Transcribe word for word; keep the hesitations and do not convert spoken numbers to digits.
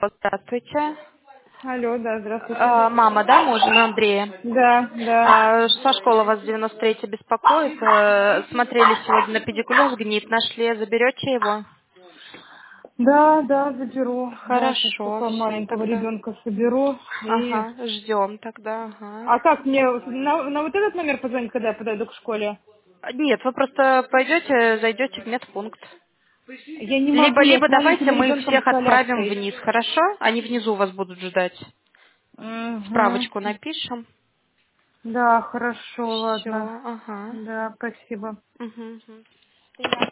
Здравствуйте. Алло, да, здравствуйте. А, Мама, да, мужа Андрея? Да, да. А, Со школы вас девяносто третья беспокоит. Э, Смотрели сегодня на педикулез, гнит нашли. Заберете его? Да, да, заберу. Да, сейчас Хорошо, пока все маленького тогда. ребенка соберу. И... Ага, ждем тогда, ага. А как мне на, на вот этот номер позвонить, когда я подойду к школе? Нет, вы просто пойдете, зайдете в медпункт. Я не могу, Либо, я либо с давайте маленьким мы ребенком всех с отправим коляской. вниз, хорошо? Они внизу вас будут ждать. Угу. Справочку напишем. Да, хорошо, Все, ладно. ага. Да, спасибо. Угу, угу.